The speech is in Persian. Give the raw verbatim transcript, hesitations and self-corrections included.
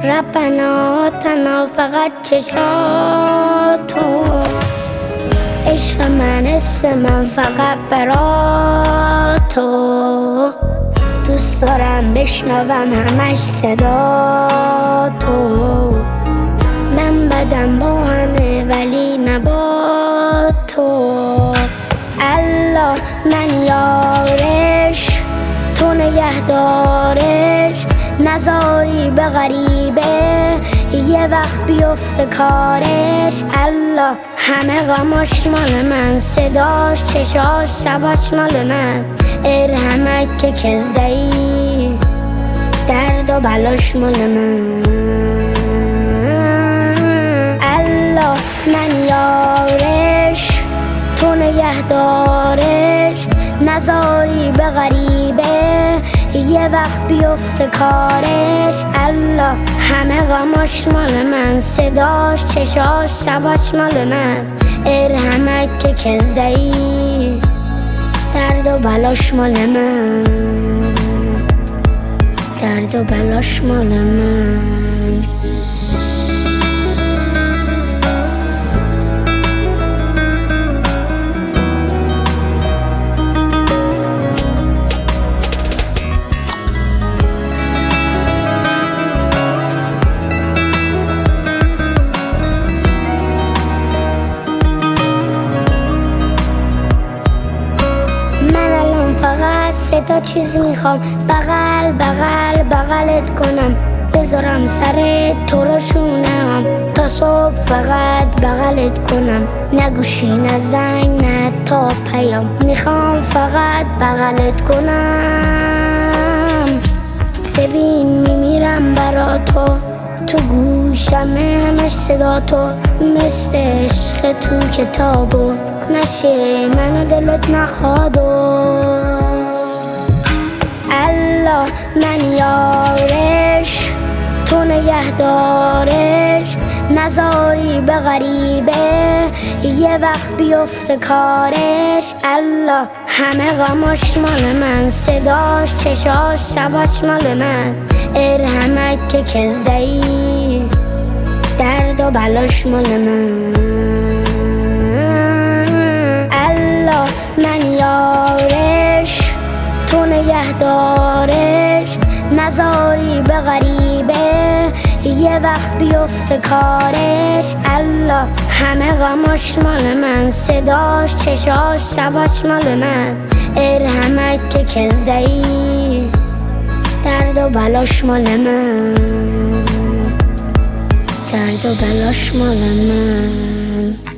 ربنا تنا فقط چشاتو، عشق من اسم من فقط برا تو، دوست دارم بشنوم همش صدا تو، من بدم با همه ولی نبا تو. الله من یارش تو نگهدارش، نزاری به غریبه یه وقت بیفته کارش. الله همه غماش مال من، صداش چشاش شباش مال من، ارحمک که کزدهی درد و بلاش مال من. الله من یارش تو نگهدارش، نزاری به غریبه یه وقت بیفته کارش. الله همه غماش مال من، صداش چشاش شباش مال من، ارحمک که کزدهی درد و بلاش مال من، درد و بلاش مال من. سه تا چیز میخوام، بغل بغل بغلت کنم، بذارم سر تو رو شونم تا صبح فقط بغلت کنم، نگوشی نه زنگ نه تا پیام، میخوام فقط بغلت کنم. ببین میمیرم برا تو، تو گوشم همش صدا تو، مثل عشق تو کتابو نشه منو دلت نخوادو. الله من یارش تو نگهدارش، نزاری به غریبه یه وقت بیفته کارش. الله همه غماش مال من، صداش چشاش شباش مال من، ارحمک که کزدهی درد و بلاش مال من. الله من یارش تو نگهدارش، نزاری به غریبه یه وقت بیفته کارش. الله همه غماش مال من، صداش چشاش شباش مال من، ارحمک که کزدهی درد و بلاش مال من، درد و بلاش مال من.